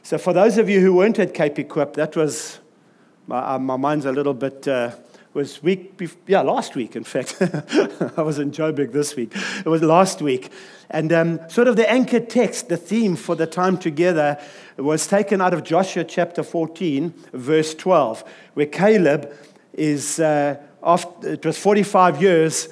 So for those of you who weren't at Cape Equip, that was, my mind's a little bit, was last week, in fact. I was in Joburg this week. It was last week. And sort of the anchor text, the theme for the time together was taken out of Joshua chapter 14, verse 12, where Caleb is, it was 45 years,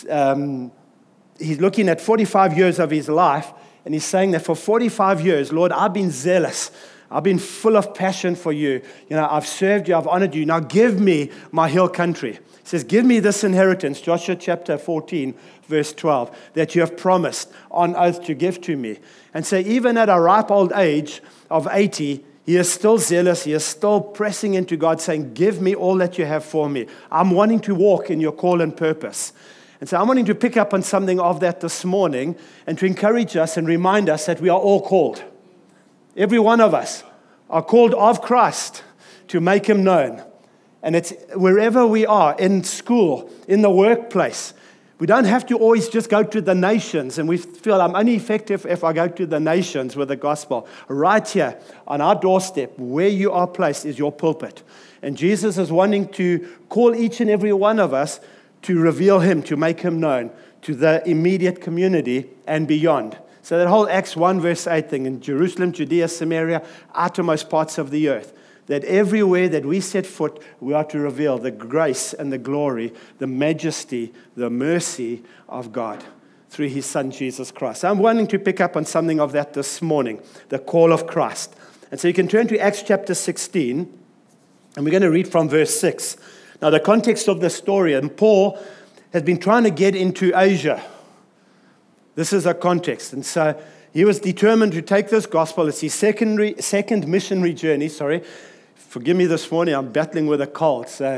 he's looking at 45 years of his life, and he's saying that for 45 years, Lord, I've been zealous. I've been full of passion for you. I've served you. I've honored you. Now give me my hill country. He says, give me this inheritance, Joshua chapter 14, verse 12, that you have promised on oath to give to me. And so even at a ripe old age of 80, he is still zealous. He is still pressing into God, saying, give me all that you have for me. I'm wanting to walk in your call and purpose. And so I'm wanting to pick up on something of that this morning and to encourage us and remind us that we are all called. Every one of us are called of Christ to make him known. And it's wherever we are, in school, in the workplace. We don't have to always just go to the nations, and we feel I'm only effective if I go to the nations with the gospel. Right here on our doorstep, where you are placed, is your pulpit. And Jesus is wanting to call each and every one of us to reveal him, to make him known to the immediate community and beyond. So that whole Acts 1 verse 8 thing, in Jerusalem, Judea, Samaria, outermost parts of the earth, that everywhere that we set foot, we are to reveal the grace and the glory, the majesty, the mercy of God through his Son, Jesus Christ. I'm wanting to pick up on something of that this morning, the call of Christ. And so you can turn to Acts chapter 16, and we're going to read from verse 6. Now, the context of the story, and Paul has been trying to get into Asia. This is a context. And so he was determined to take this gospel. It's his second missionary journey. Forgive me this morning, I'm battling with a cold. So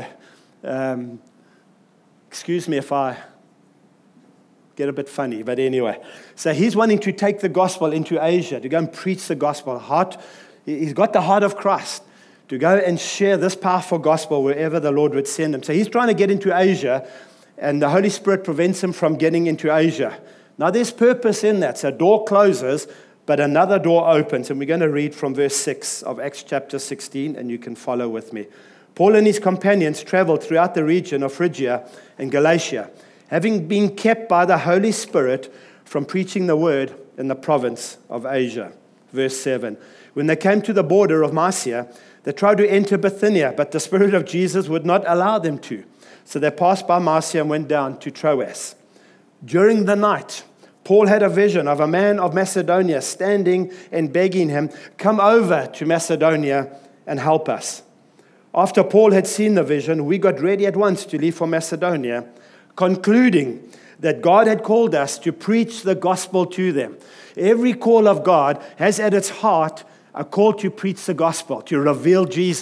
excuse me if I get a bit funny. But anyway, so he's wanting to take the gospel into Asia, to go and preach the gospel. He's got the heart of Christ, to go and share this powerful gospel wherever the Lord would send him. So he's trying to get into Asia, and the Holy Spirit prevents him from getting into Asia. Now, there's purpose in that. So a door closes, but another door opens. And we're going to read from verse 6 of Acts chapter 16, and you can follow with me. Paul and his companions traveled throughout the region of Phrygia and Galatia, having been kept by the Holy Spirit from preaching the word in the province of Asia. Verse 7. When they came to the border of Mysia, they tried to enter Bithynia, but the Spirit of Jesus would not allow them to. So they passed by Mysia and went down to Troas. During the night, Paul had a vision of a man of Macedonia standing and begging him, come over to Macedonia and help us. After Paul had seen the vision, we got ready at once to leave for Macedonia, concluding that God had called us to preach the gospel to them. Every call of God has at its heart a call to preach the gospel, to reveal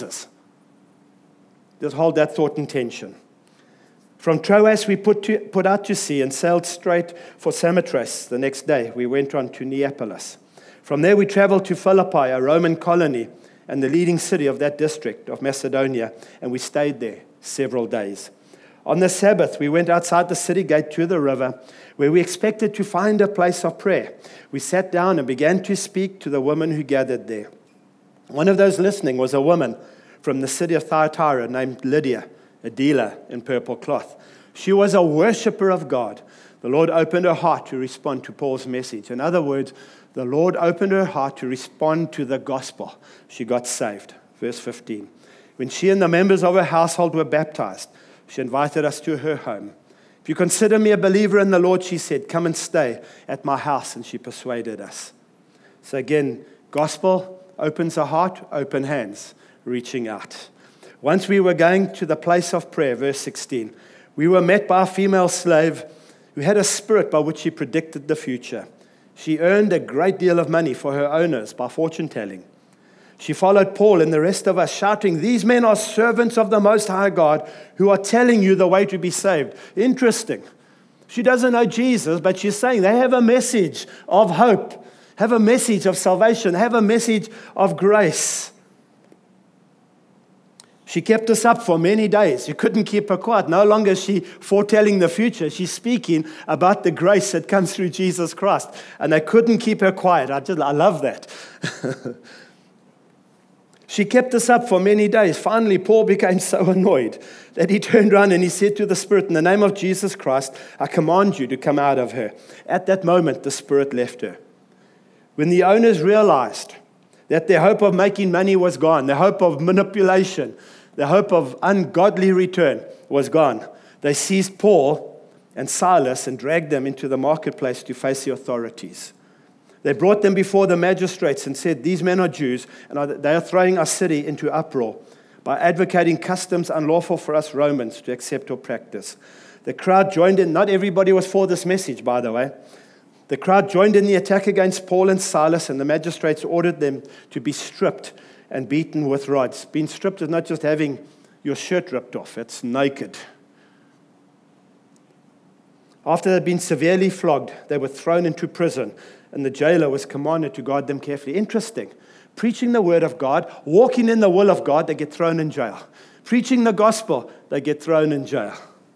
Jesus. Just hold that thought in tension. From Troas, we put out to sea and sailed straight for Samothrace. The next day, we went on to Neapolis. From there, we traveled to Philippi, a Roman colony and the leading city of that district of Macedonia, and we stayed there several days. On the Sabbath, we went outside the city gate to the river, where we expected to find a place of prayer. We sat down and began to speak to the women who gathered there. One of those listening was a woman from the city of Thyatira named Lydia, a dealer in purple cloth. She was a worshiper of God. The Lord opened her heart to respond to Paul's message. In other words, the Lord opened her heart to respond to the gospel. She got saved. Verse 15. When she and the members of her household were baptized, she invited us to her home. If you consider me a believer in the Lord, she said, come and stay at my house. And she persuaded us. So again, gospel opens a heart, open hands, reaching out. Once we were going to the place of prayer, verse 16, we were met by a female slave who had a spirit by which she predicted the future. She earned a great deal of money for her owners by fortune telling. She followed Paul and the rest of us, shouting, these men are servants of the Most High God who are telling you the way to be saved. Interesting. She doesn't know Jesus, but she's saying they have a message of hope, have a message of salvation, have a message of grace. She kept us up for many days. You couldn't keep her quiet. No longer is she foretelling the future. She's speaking about the grace that comes through Jesus Christ. And they couldn't keep her quiet. I love that. She kept this up for many days. Finally, Paul became so annoyed that he turned around and he said to the spirit, "In the name of Jesus Christ, I command you to come out of her." At that moment, the spirit left her. When the owners realized that their hope of making money was gone, their hope of manipulation, their hope of ungodly return was gone, they seized Paul and Silas and dragged them into the marketplace to face the authorities. They brought them before the magistrates and said, "These men are Jews, and they are throwing our city into uproar by advocating customs unlawful for us Romans to accept or practice." The crowd joined in. Not everybody was for this message, by the way. The crowd joined in the attack against Paul and Silas, and the magistrates ordered them to be stripped and beaten with rods. Being stripped is not just having your shirt ripped off, it's naked. After they'd been severely flogged, they were thrown into prison, and the jailer was commanded to guard them carefully. Interesting. Preaching the word of God, walking in the will of God, they get thrown in jail. Preaching the gospel, they get thrown in jail.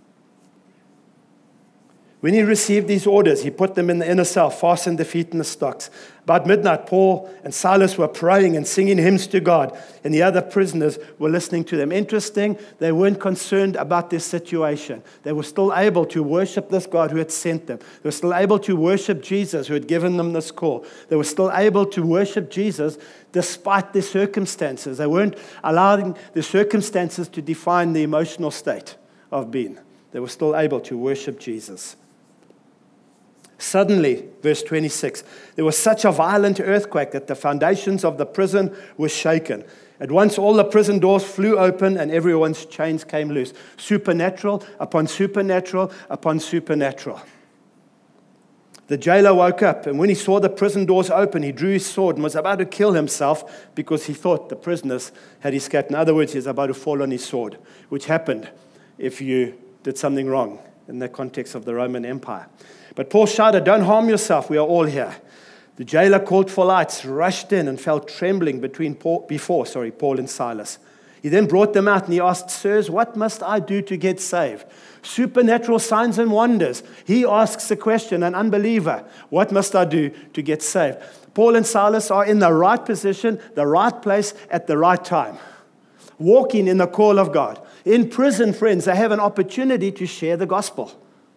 When he received these orders, he put them in the inner cell, fastened their feet in the stocks. About midnight, Paul and Silas were praying and singing hymns to God, and the other prisoners were listening to them. Interesting, they weren't concerned about their situation. They were still able to worship this God who had sent them. They were still able to worship Jesus who had given them this call. They were still able to worship Jesus despite their circumstances. They weren't allowing the circumstances to define the emotional state of being. They were still able to worship Jesus. Suddenly, verse 26, there was such a violent earthquake that the foundations of the prison were shaken. At once all the prison doors flew open and everyone's chains came loose. Supernatural upon supernatural upon supernatural. The jailer woke up, and when he saw the prison doors open, he drew his sword and was about to kill himself because he thought the prisoners had escaped. In other words, he was about to fall on his sword, which happened if you did something wrong in the context of the Roman Empire. But Paul shouted, "Don't harm yourself, we are all here." The jailer called for lights, rushed in, and fell trembling before Paul and Silas. He then brought them out and he asked, "Sirs, what must I do to get saved?" Supernatural signs and wonders. He asks the question, an unbeliever, what must I do to get saved? Paul and Silas are in the right position, the right place, at the right time, walking in the call of God. In prison, friends, they have an opportunity to share the gospel.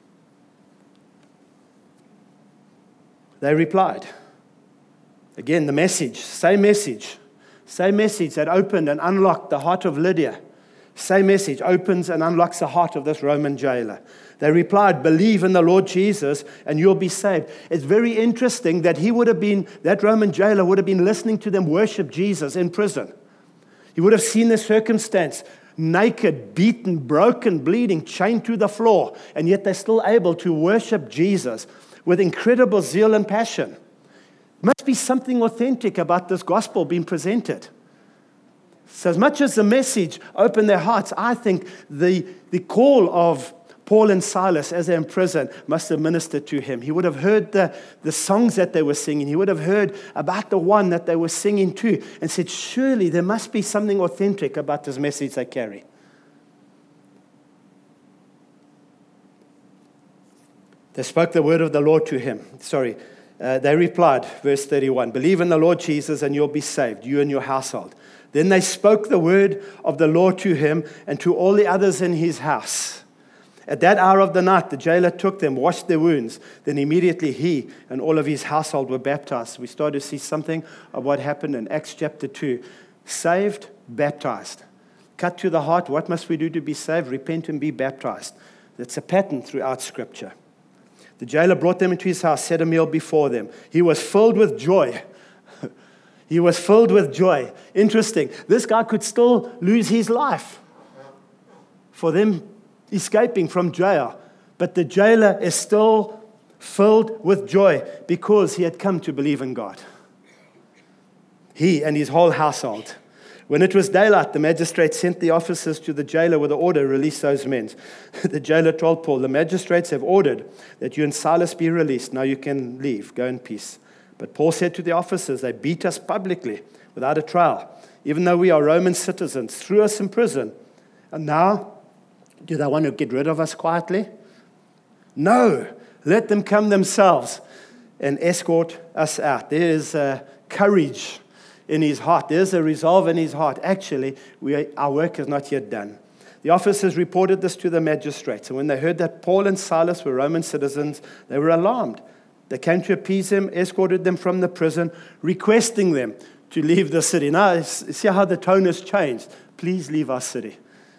They replied. Again, the message, same message that opened and unlocked the heart of Lydia. Same message opens and unlocks the heart of this Roman jailer. They replied, "Believe in the Lord Jesus and you'll be saved." It's very interesting that that Roman jailer would have been listening to them worship Jesus in prison. He would have seen their circumstance, naked, beaten, broken, bleeding, chained to the floor, and yet they're still able to worship Jesus with incredible zeal and passion. Must be something authentic about this gospel being presented. So as much as the message opened their hearts, I think the call of Paul and Silas as they're in prison must have ministered to him. He would have heard the songs that they were singing. He would have heard about the one that they were singing to and said, surely there must be something authentic about this message they carry. They spoke the word of the Lord to him. They replied, verse 31, "Believe in the Lord Jesus and you'll be saved, you and your household." Then they spoke the word of the Lord to him and to all the others in his house. At that hour of the night, the jailer took them, washed their wounds. Then immediately he and all of his household were baptized. We started to see something of what happened in Acts chapter 2. Saved, baptized. Cut to the heart, what must we do to be saved? Repent and be baptized. That's a pattern throughout Scripture. The jailer brought them into his house, set a meal before them. He was filled with joy. He was filled with joy. Interesting. This guy could still lose his life for them escaping from jail. But the jailer is still filled with joy because he had come to believe in God. He and his whole household. When it was daylight, the magistrate sent the officers to the jailer with the order, "Release those men." The jailer told Paul, "The magistrates have ordered that you and Silas be released. Now you can leave. Go in peace." But Paul said to the officers, "They beat us publicly without a trial, even though we are Roman citizens, threw us in prison. And now, do they want to get rid of us quietly? No, let them come themselves and escort us out." There is courage in his heart. There's a resolve in his heart. Actually, our work is not yet done. The officers reported this to the magistrates, and when they heard that Paul and Silas were Roman citizens, they were alarmed. They came to appease them, escorted them from the prison, requesting them to leave the city. Now, see how the tone has changed. Please leave our city.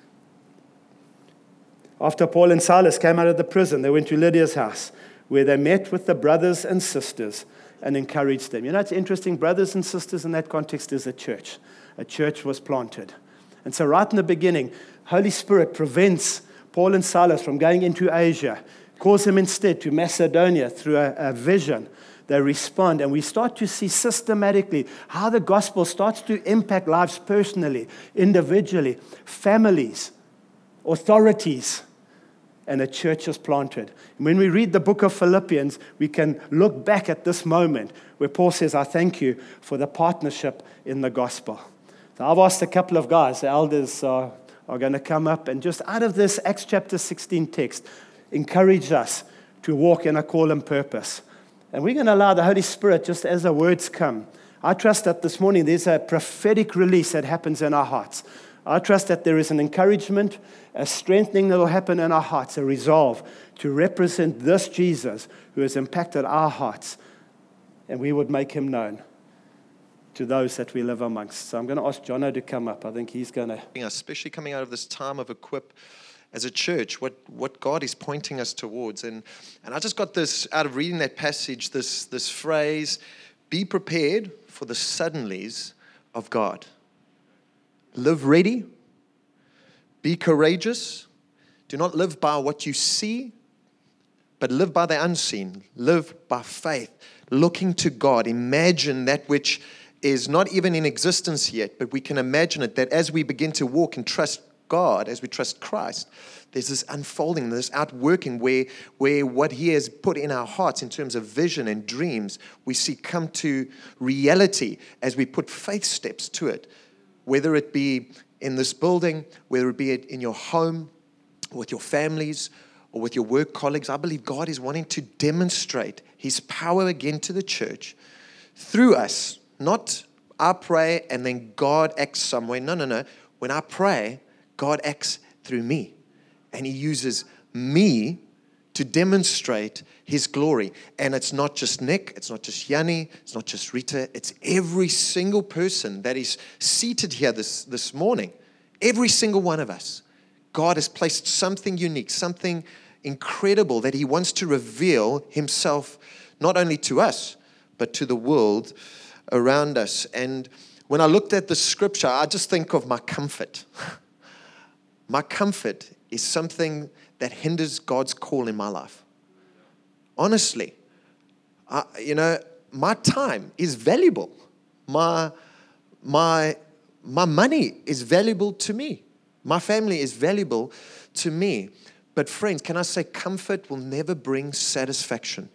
After Paul and Silas came out of the prison, they went to Lydia's house, where they met with the brothers and sisters and encouraged them. You know, it's interesting. Brothers and sisters in that context is a church. A church was planted. And so right in the beginning, Holy Spirit prevents Paul and Silas from going into Asia, calls them instead to Macedonia through a vision. They respond, and we start to see systematically how the gospel starts to impact lives personally, individually, families, authorities, and a church is planted. And when we read the book of Philippians, we can look back at this moment where Paul says, I thank you for the partnership in the gospel. So I've asked a couple of guys, the elders are going to come up, and just out of this Acts chapter 16 text, encourage us to walk in a call and purpose. And we're going to allow the Holy Spirit, just as the words come. I trust that this morning there's a prophetic release that happens in our hearts. I trust that there is an encouragement, a strengthening that will happen in our hearts, a resolve to represent this Jesus who has impacted our hearts, and we would make him known to those that we live amongst. So I'm going to ask Jono to come up. I think he's going to... Especially coming out of this time of Equip as a church, what God is pointing us towards. And I just got this, out of reading that passage, this phrase, be prepared for the suddenlies of God. Live ready. Be courageous. Do not live by what you see, but live by the unseen. Live by faith, looking to God. Imagine that which is not even in existence yet, but we can imagine it, that as we begin to walk and trust God, as we trust Christ, there's this unfolding, this outworking where what he has put in our hearts in terms of vision and dreams, we see come to reality as we put faith steps to it, whether it be in this building, whether it be in your home, with your families, or with your work colleagues. I believe God is wanting to demonstrate his power again to the church through us. Not I pray and then God acts somewhere. No. When I pray, God acts through me. And he uses me to demonstrate his glory. And it's not just Nick, it's not just Yanni, it's not just Rita, it's every single person that is seated here this morning. Every single one of us. God has placed something unique, something incredible that he wants to reveal himself not only to us, but to the world around us. And when I looked at the scripture, I just think of my comfort. My comfort is something that hinders God's call in my life. Honestly, my time is valuable. My money is valuable to me. My family is valuable to me. But friends, can I say comfort will never bring satisfaction?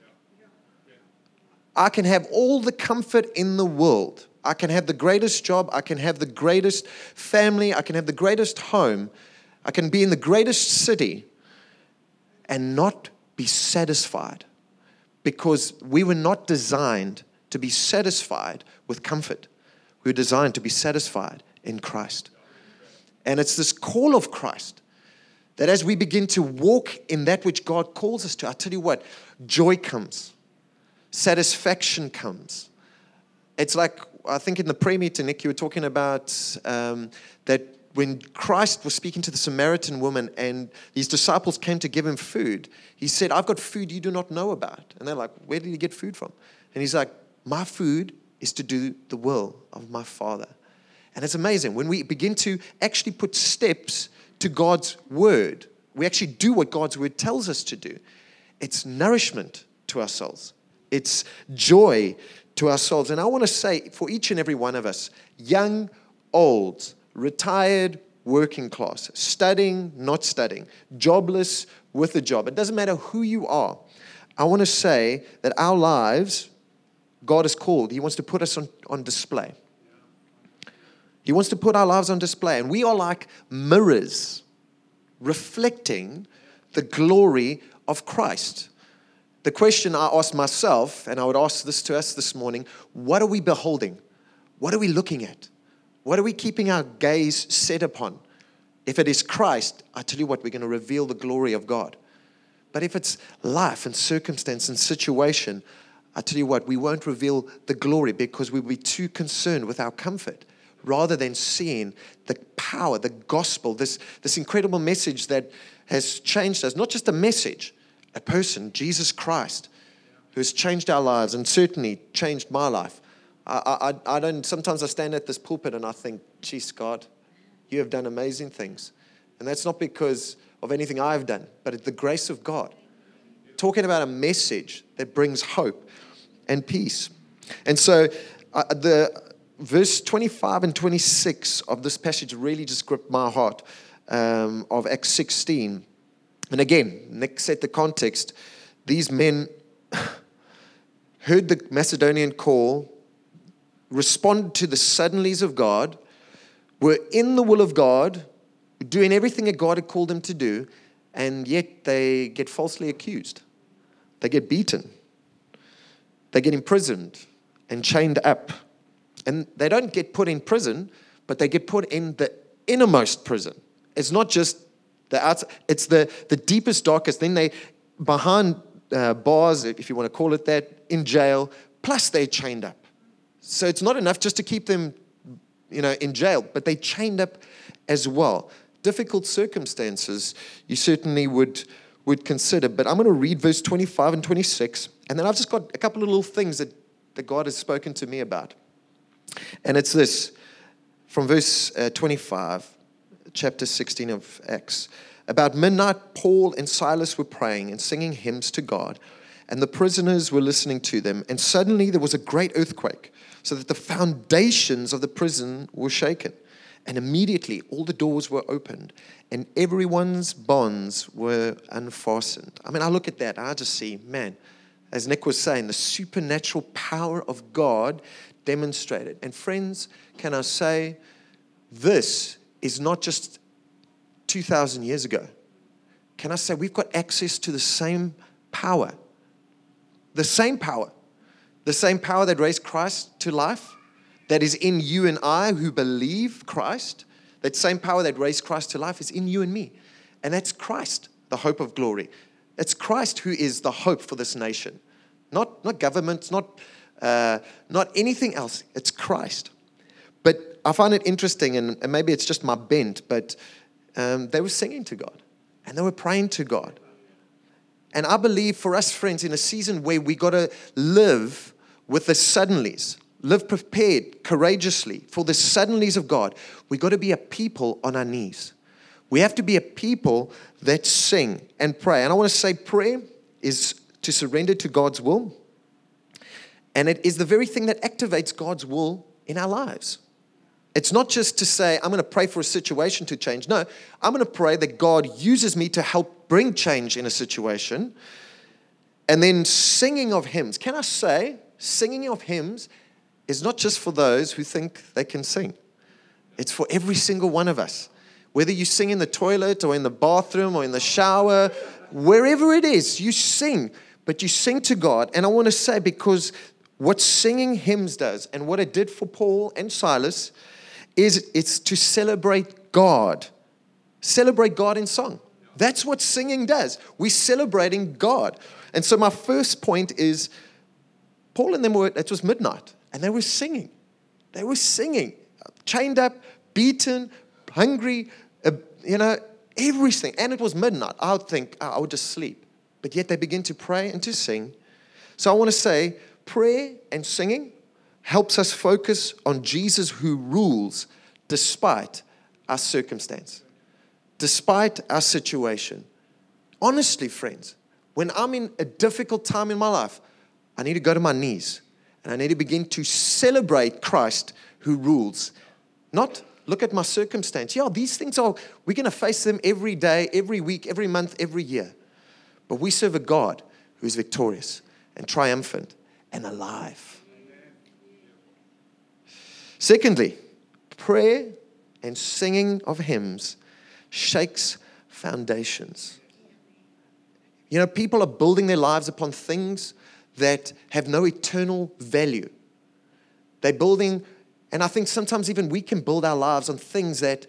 I can have all the comfort in the world. I can have the greatest job. I can have the greatest family. I can have the greatest home. I can be in the greatest city and not be satisfied, because we were not designed to be satisfied with comfort. We were designed to be satisfied in Christ. And it's this call of Christ that as we begin to walk in that which God calls us to, I tell you what, joy comes. Satisfaction comes. It's like, I think in the prayer meeting, Nick, you were talking about that when Christ was speaking to the Samaritan woman and his disciples came to give him food, he said, I've got food you do not know about. And they're like, where did you get food from? And he's like, my food is to do the will of my Father. And it's amazing. When we begin to actually put steps to God's word, we actually do what God's word tells us to do. It's nourishment to our souls. It's joy to our souls. And I want to say for each and every one of us, young, old, retired, working class, studying, not studying, jobless, with a job. It doesn't matter who you are. I want to say that our lives, God has called. He wants to put us on display. He wants to put our lives on display. And we are like mirrors reflecting the glory of Christ. The question I asked myself, and I would ask this to us this morning, what are we beholding? What are we looking at? What are we keeping our gaze set upon? If it is Christ, I tell you what, we're going to reveal the glory of God. But if it's life and circumstance and situation, I tell you what, we won't reveal the glory because we'll be too concerned with our comfort rather than seeing the power, the gospel, this incredible message that has changed us. Not just a message, a person, Jesus Christ, who has changed our lives and certainly changed my life. Sometimes I stand at this pulpit and I think, geez, God, you have done amazing things. And that's not because of anything I've done, but it's the grace of God. Talking about a message that brings hope and peace. And so the verse 25 and 26 of this passage really just gripped my heart, of Acts 16. And again, Nick set the context. These men heard the Macedonian call, responded to the suddenlies of God, were in the will of God, doing everything that God had called them to do, and yet they get falsely accused. They get beaten. They get imprisoned and chained up. And they don't get put in prison, but they get put in the innermost prison. It's not just the outside, it's the deepest, darkest. Then they, behind bars, if you want to call it that, in jail, plus they're chained up. So it's not enough just to keep them, in jail, but they chained up as well. Difficult circumstances you certainly would consider. But I'm going to read verse 25 and 26, and then I've just got a couple of little things that God has spoken to me about. And it's this, from verse 25, chapter 16 of Acts. About midnight, Paul and Silas were praying and singing hymns to God, and the prisoners were listening to them. And suddenly there was a great earthquake, so that the foundations of the prison were shaken. And immediately all the doors were opened, and everyone's bonds were unfastened. I mean, I look at that, and I just see, man, as Nick was saying, the supernatural power of God demonstrated. And friends, can I say, this is not just 2,000 years ago. Can I say we've got access to the same power? The same power. The same power that raised Christ to life, that is in you and I who believe Christ. That same power that raised Christ to life is in you and me. And that's Christ, the hope of glory. It's Christ who is the hope for this nation. Not governments, not anything else. It's Christ. But I find it interesting, and maybe it's just my bent, but they were singing to God. And they were praying to God. And I believe for us, friends, in a season where we got to live with the suddenlies, live prepared, courageously for the suddenlies of God, we got to be a people on our knees. We have to be a people that sing and pray. And I want to say prayer is to surrender to God's will. And it is the very thing that activates God's will in our lives. It's not just to say, I'm going to pray for a situation to change. No, I'm going to pray that God uses me to help bring change in a situation. And then singing of hymns. Can I say, singing of hymns is not just for those who think they can sing. It's for every single one of us. Whether you sing in the toilet or in the bathroom or in the shower, wherever it is, you sing. But you sing to God. And I want to say, because what singing hymns does, and what it did for Paul and Silas, is it's to celebrate God. Celebrate God in song. That's what singing does. We're celebrating God. And so my first point is, Paul and them it was midnight, and they were singing. They were singing. Chained up, beaten, hungry, everything. And it was midnight. I would think, I would just sleep. But yet they begin to pray and to sing. So I want to say, prayer and singing helps us focus on Jesus who rules despite our circumstance, despite our situation. Honestly, friends, when I'm in a difficult time in my life, I need to go to my knees and I need to begin to celebrate Christ who rules. Not look at my circumstance. Yeah, these things we're going to face them every day, every week, every month, every year. But we serve a God who is victorious and triumphant and alive. Secondly, prayer and singing of hymns shakes foundations. People are building their lives upon things that have no eternal value. They're building And I think sometimes even we can build our lives on things that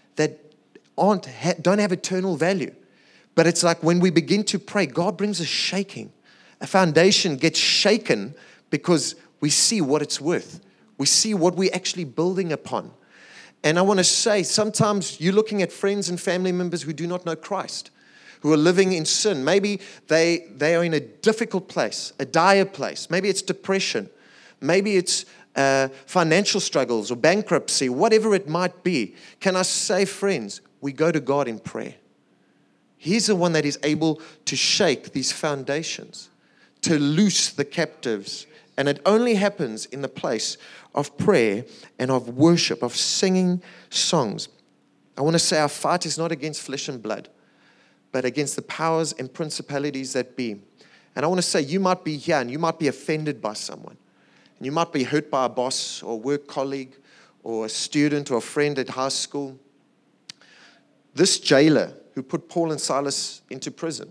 don't have eternal value. But it's like when we begin to pray, God brings a shaking. A foundation gets shaken because we see what it's worth. We see what we're actually building upon. And I want to say, sometimes you're looking at friends and family members who do not know Christ, who are living in sin. Maybe they are in a difficult place, a dire place. Maybe it's depression. Maybe it's financial struggles or bankruptcy, whatever it might be. Can I say, friends, we go to God in prayer. He's the one that is able to shake these foundations, to loose the captives. And it only happens in the place of prayer and of worship, of singing songs. I want to say our fight is not against flesh and blood, but against the powers and principalities that be. And I want to say you might be here and you might be offended by someone. And you might be hurt by a boss or a work colleague or a student or a friend at high school. This jailer who put Paul and Silas into prison.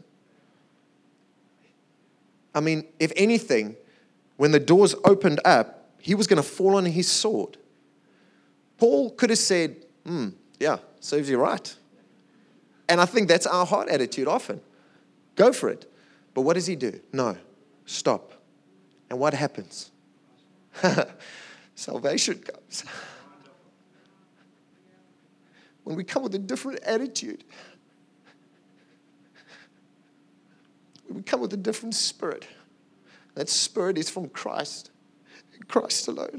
I mean, if anything, when the doors opened up, he was going to fall on his sword. Paul could have said, yeah, serves you right. And I think that's our heart attitude often. Go for it. But what does he do? No, stop. And what happens? Salvation comes. When we come with a different attitude, when we come with a different spirit, that spirit is from Christ, and Christ alone.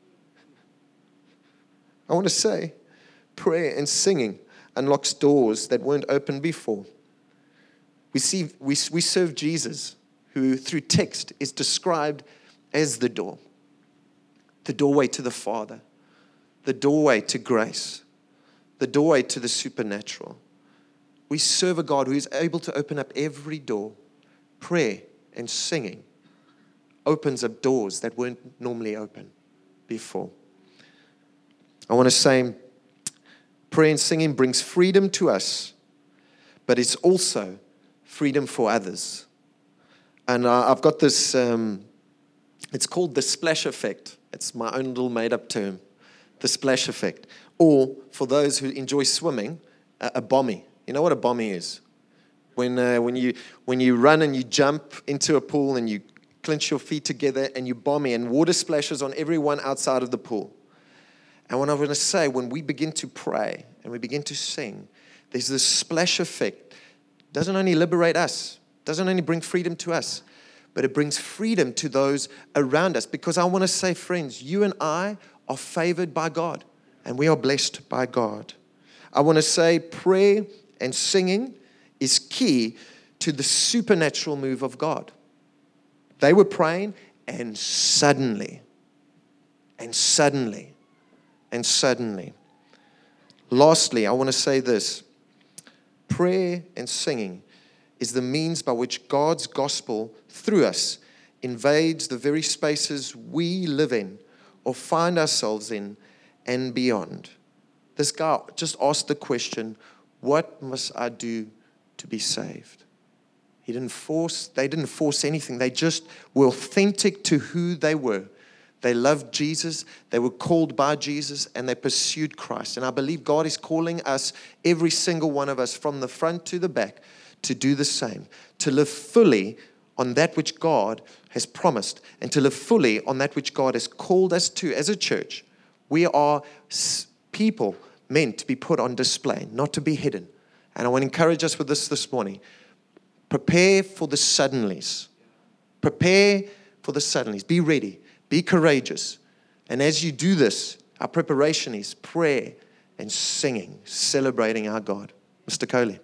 I want to say, prayer and singing unlocks doors that weren't open before. We serve Jesus, who through text is described as the door. The doorway to the Father, the doorway to grace, the doorway to the supernatural. We serve a God who is able to open up every door. Prayer and singing opens up doors that weren't normally open before. I want to say, prayer and singing brings freedom to us, but it's also freedom for others. And I've got this, it's called the splash effect. It's my own little made-up term, the splash effect. Or, for those who enjoy swimming, a bommy. You know what a bommy is? When you run and you jump into a pool and you clench your feet together and you bommy and water splashes on everyone outside of the pool. And what I want to say, when we begin to pray and we begin to sing, there's this splash effect. It doesn't only liberate us, doesn't only bring freedom to us, but it brings freedom to those around us. Because I want to say, friends, you and I are favored by God, and we are blessed by God. I want to say prayer and singing is key to the supernatural move of God. They were praying, and suddenly. Lastly, I want to say this. Prayer and singing is the means by which God's gospel through us invades the very spaces we live in or find ourselves in and beyond. This guy just asked the question, what must I do to be saved? They didn't force anything. They just were authentic to who they were. They loved Jesus, they were called by Jesus, and they pursued Christ. And I believe God is calling us, every single one of us, from the front to the back, to do the same, to live fully on that which God has promised, and to live fully on that which God has called us to as a church. We are people meant to be put on display, not to be hidden. And I want to encourage us with this morning. Prepare for the suddenlies. Prepare for the suddenlies. Be ready. Be courageous. And as you do this, our preparation is prayer and singing, celebrating our God. Mr. Coley.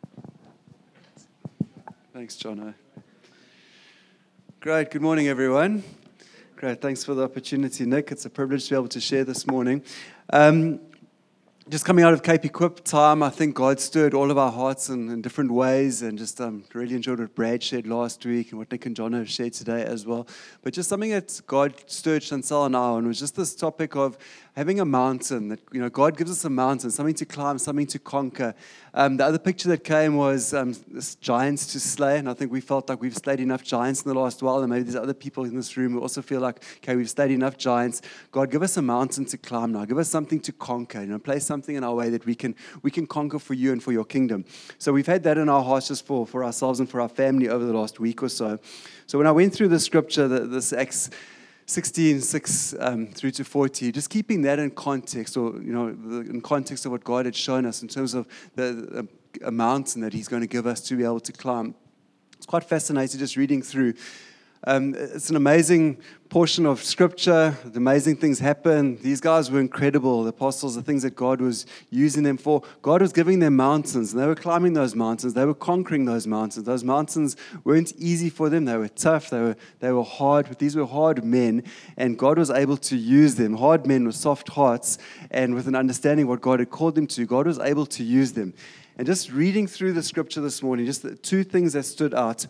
Thanks, Jono. Great. Good morning, everyone. Great. Thanks for the opportunity, Nick. It's a privilege to be able to share this morning. Just coming out of Cape Equip time, I think God stirred all of our hearts in different ways, and just really enjoyed what Brad shared last week and what Nick and John have shared today as well. But just something that God stirred Chancel and I on was just this topic of, having a mountain, that, you know, God gives us a mountain, something to climb, something to conquer. The other picture that came was this giants to slay, and I think we felt like we've slayed enough giants in the last while, and maybe there's other people in this room who also feel like, okay, we've slayed enough giants. God, give us a mountain to climb now. Give us something to conquer. You know, place something in our way that we can conquer for you and for your kingdom. So we've had that in our hearts just for ourselves and for our family over the last week or so. So when I went through the scripture, this Acts 16:6 through to 40, just keeping that in context, or in context of what God had shown us in terms of a mountain that He's going to give us to be able to climb. It's quite fascinating just reading through. It's an amazing portion of Scripture. The amazing things happen. These guys were incredible. The apostles, the things that God was using them for. God was giving them mountains, and they were climbing those mountains. They were conquering those mountains. Those mountains weren't easy for them. They were tough. They were hard. But these were hard men, and God was able to use them. Hard men with soft hearts, and with an understanding of what God had called them to. God was able to use them. And just reading through the Scripture this morning, just the two things that stood out.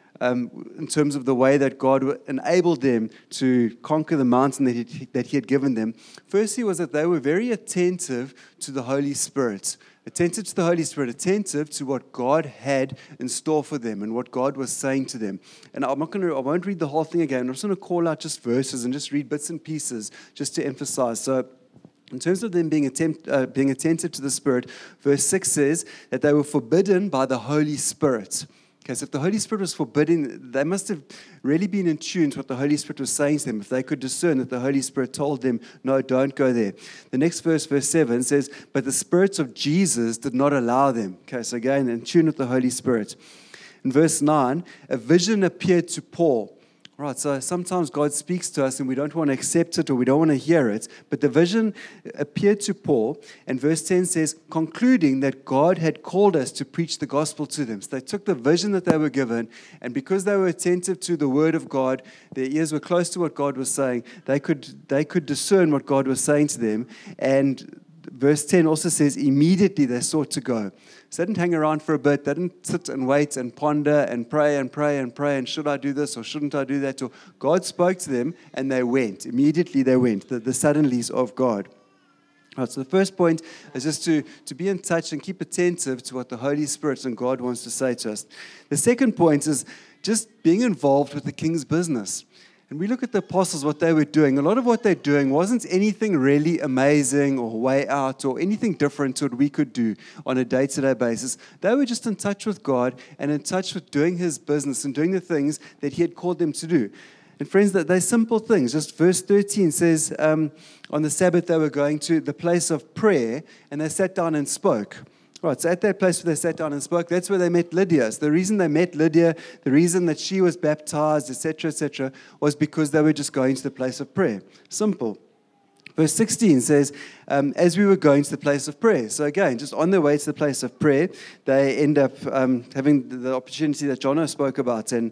In terms of the way that God enabled them to conquer the mountain that He had given them. Firstly was that they were very attentive to the Holy Spirit. Attentive to the Holy Spirit, attentive to what God had in store for them and what God was saying to them. And I won't read the whole thing again. I'm just going to call out just verses and just read bits and pieces just to emphasize. So in terms of them being attentive to the Spirit, verse 6 says that they were forbidden by the Holy Spirit. Okay, so if the Holy Spirit was forbidden, they must have really been in tune to what the Holy Spirit was saying to them. If they could discern that the Holy Spirit told them, no, don't go there. The next verse, verse 7, says, but the spirits of Jesus did not allow them. Okay, so again, in tune with the Holy Spirit. In verse 9, a vision appeared to Paul. Right, so sometimes God speaks to us and we don't want to accept it or we don't want to hear it. But the vision appeared to Paul, and verse 10 says, concluding that God had called us to preach the gospel to them. So they took the vision that they were given, and because they were attentive to the word of God, their ears were close to what God was saying, they could discern what God was saying to them. And verse 10 also says, immediately they sought to go. So they didn't hang around for a bit. They didn't sit and wait and ponder and pray and pray and pray and should I do this or shouldn't I do that? Or God spoke to them and they went. Immediately they went. The suddenlies of God. Right, so the first point is just to be in touch and keep attentive to what the Holy Spirit and God wants to say to us. The second point is just being involved with the King's business. And we look at the apostles, what they were doing. A lot of what they're doing wasn't anything really amazing or way out or anything different to what we could do on a day-to-day basis. They were just in touch with God and in touch with doing His business and doing the things that He had called them to do. And friends, they're simple things. Just verse 13 says, on the Sabbath they were going to the place of prayer and they sat down and spoke. Right, so at that place where they sat down and spoke, that's where they met Lydia. So the reason they met Lydia, the reason that she was baptized, etc., was because they were just going to the place of prayer. Simple. Verse 16 says, as we were going to the place of prayer. So again, just on their way to the place of prayer, they end up having the opportunity that Jono spoke about. And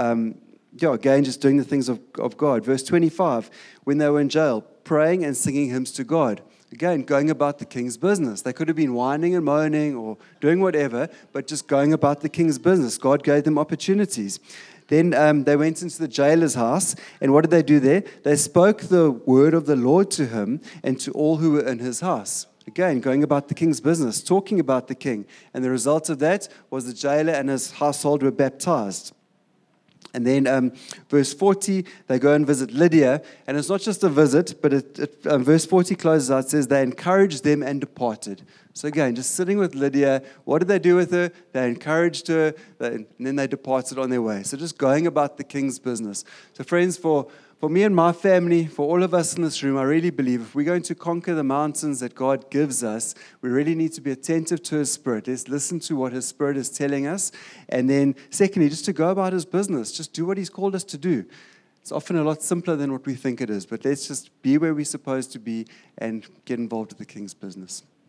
again, just doing the things of God. Verse 25, when they were in jail, praying and singing hymns to God. Again, going about the King's business. They could have been whining and moaning or doing whatever, but just going about the King's business. God gave them opportunities. Then they went into the jailer's house, and what did they do there? They spoke the word of the Lord to him and to all who were in his house. Again, going about the King's business, talking about the King. And the result of that was the jailer and his household were baptized. And then verse 40, they go and visit Lydia. And it's not just a visit, but verse 40 closes out, says they encouraged them and departed. So again, just sitting with Lydia, what did they do with her? They encouraged her, and then they departed on their way. So just going about the King's business. So friends, for me and my family, for all of us in this room, I really believe if we're going to conquer the mountains that God gives us, we really need to be attentive to His Spirit. Let's listen to what His Spirit is telling us. And then secondly, just to go about His business. Just do what He's called us to do. It's often a lot simpler than what we think it is. But let's just be where we're supposed to be and get involved with the King's business.